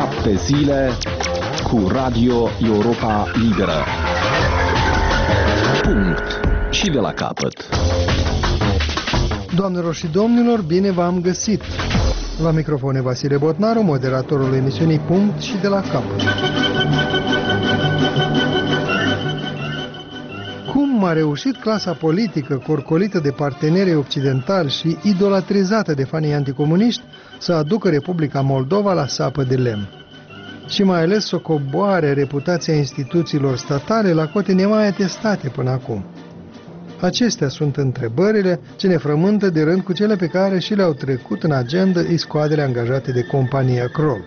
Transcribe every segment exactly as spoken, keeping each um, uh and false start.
Șapte zile cu Radio Europa Liberă. Punct. Și de la capăt. Doamnelor și domnilor, bine v-am găsit! La microfon Vasile Botnaru, moderatorul emisiunii Punct și de la capăt. Cum a reușit clasa politică, corcolită de parteneri occidentali și idolatrizată de fanii anticomuniști, să aducă Republica Moldova la sapă de lemn? Și mai ales să coboare reputația instituțiilor statale la cote nemai atestate până acum. Acestea sunt întrebările ce ne frământă de rând cu cele pe care și le-au trecut în agenda iscoadele angajate de compania Kroll.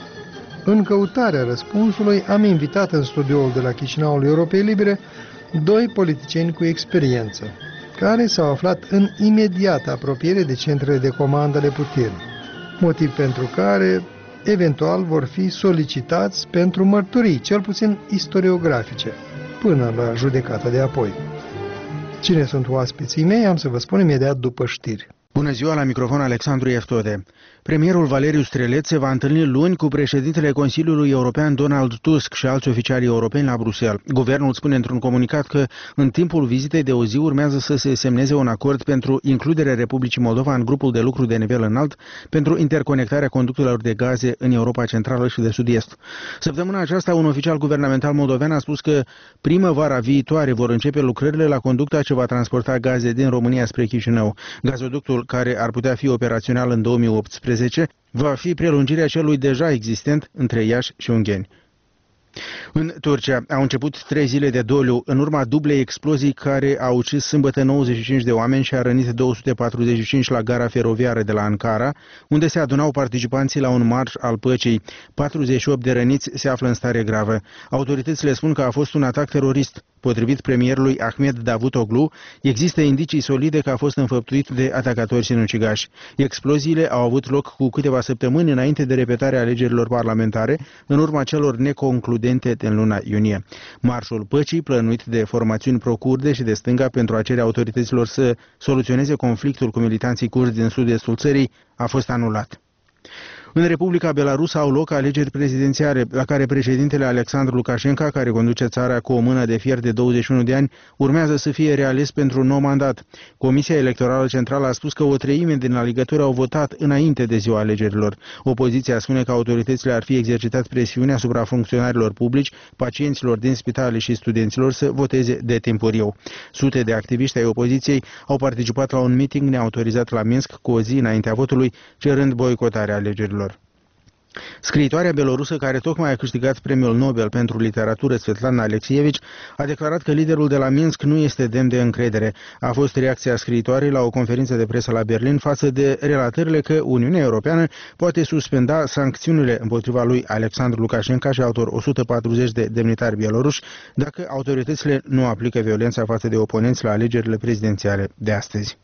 În căutarea răspunsului am invitat în studioul de la Chișinăul Europei Libere doi politicieni cu experiență, care s-au aflat în imediată apropiere de centrele de comandă ale puterii, motiv pentru care eventual vor fi solicitați pentru mărturii, cel puțin istoriografice, până la judecata de apoi. Cine sunt oaspeții mei, am să vă spun imediat după știri. Bună ziua, la microfon Alexandru Eftode. Premierul Valeriu Streleț se va întâlni luni cu președintele Consiliului European Donald Tusk și alți oficiali europeni la Bruxelles. Guvernul spune într-un comunicat că în timpul vizitei de o zi urmează să se semneze un acord pentru includerea Republicii Moldova în grupul de lucru de nivel înalt pentru interconectarea conductelor de gaze în Europa Centrală și de Sud-Est. Săptămâna aceasta, un oficial guvernamental moldovean a spus că primăvara viitoare vor începe lucrările la conducta ce va transporta gaze din România spre Chișinău. Gazoductul, care ar putea fi operațional în două mii optsprezece, va fi prelungirea celui deja existent între Iași și Ungheni. În Turcia au început trei zile de doliu în urma dublei explozii care au ucis sâmbătă nouăzeci și cinci de oameni și a rănit două sute patruzeci și cinci la gara feroviară de la Ankara, unde se adunau participanții la un marș al păcii. patruzeci și opt de răniți se află în stare gravă. Autoritățile spun că a fost un atac terorist. Potrivit premierului Ahmed Davutoglu, există indicii solide că a fost înfăptuit de atacatori sinucigași. Exploziile au avut loc cu câteva săptămâni înainte de repetarea alegerilor parlamentare, în urma celor neconcludente din luna iunie. Marșul păcii, plănuit de formațiuni pro-kurde și de stânga pentru a cere autorităților să soluționeze conflictul cu militanții kurdi din sud-estul țării, a fost anulat. În Republica Belarus au loc alegeri prezidențiale, la care președintele Alexandru Lukashenko, care conduce țara cu o mână de fier de douăzeci și unu de ani, urmează să fie reales pentru un nou mandat. Comisia Electorală Centrală a spus că o treime din alegători au votat înainte de ziua alegerilor. Opoziția spune că autoritățile ar fi exercitat presiune asupra funcționarilor publici, pacienților din spitale și studenților să voteze de timpuriu. Sute de activiști ai opoziției au participat la un meeting neautorizat la Minsk cu o zi înaintea votului, cerând boicotarea alegerilor. Scriitoarea belorusă, care tocmai a câștigat premiul Nobel pentru literatură, Svetlana Alexievich, a declarat că liderul de la Minsk nu este demn de încredere. A fost reacția scriitoarei la o conferință de presă la Berlin față de relatările că Uniunea Europeană poate suspenda sancțiunile împotriva lui Alexandru Lukashenko și altor o sută patruzeci de demnitari bieloruși dacă autoritățile nu aplică violența față de oponenți la alegerile prezidențiale de astăzi.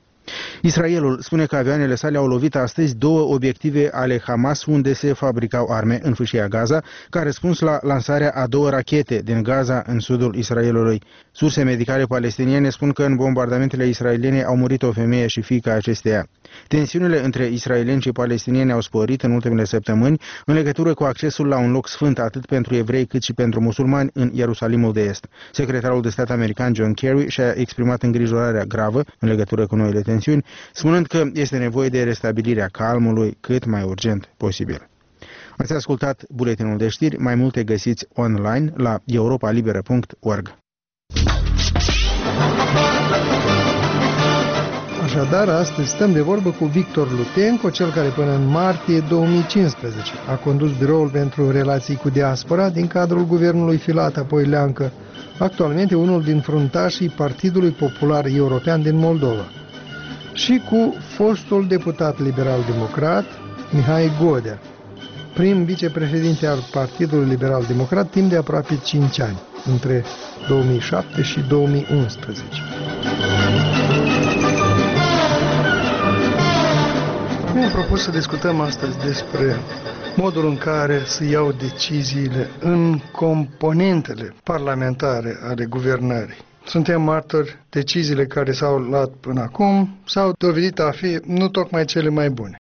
Israelul spune că avioanele sale au lovit astăzi două obiective ale Hamas unde se fabricau arme în fâșia Gaza, ca răspuns la lansarea a două rachete din Gaza în sudul Israelului. Surse medicale palestiniene spun că în bombardamentele israeliene au murit o femeie și fiica acesteia. Tensiunile între israelieni și palestinieni au sporit în ultimele săptămâni în legătură cu accesul la un loc sfânt atât pentru evrei cât și pentru musulmani în Ierusalimul de Est. Secretarul de stat american John Kerry și-a exprimat îngrijorarea gravă în legătură cu noile tensiuni, spunând că este nevoie de restabilirea calmului cât mai urgent posibil. Ați ascultat buletinul de știri, mai multe găsiți online la europa liberă punct org. Așadar, astăzi stăm de vorbă cu Victor Lutenco, cel care până în martie două mii cincisprezece a condus biroul pentru relații cu diaspora din cadrul guvernului Filat, apoi Leancă, actualmente unul din fruntașii Partidului Popular European din Moldova, și cu fostul deputat liberal-democrat Mihai Godea, prim vicepreședinte al Partidului Liberal-Democrat timp de aproape cinci ani, între două mii șapte și două mii unsprezece. Mi-am propus să discutăm astăzi despre modul în care se iau deciziile în componentele parlamentare ale guvernării. Suntem martori, deciziile care s-au luat până acum s-au dovedit a fi nu tocmai cele mai bune.